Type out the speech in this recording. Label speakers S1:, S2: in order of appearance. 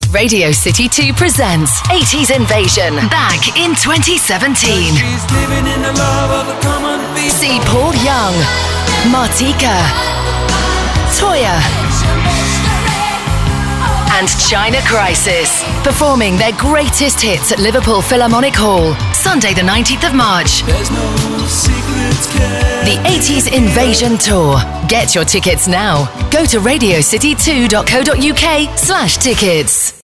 S1: Radio City 2 presents 80s Invasion back in 2017. See Paul Young, Martika, Toya, and China Crisis performing their greatest hits at Liverpool Philharmonic Hall, Sunday the 19th of March. The 80s Invasion Tour. Get your tickets now. Go to radiocity2.co.uk/tickets.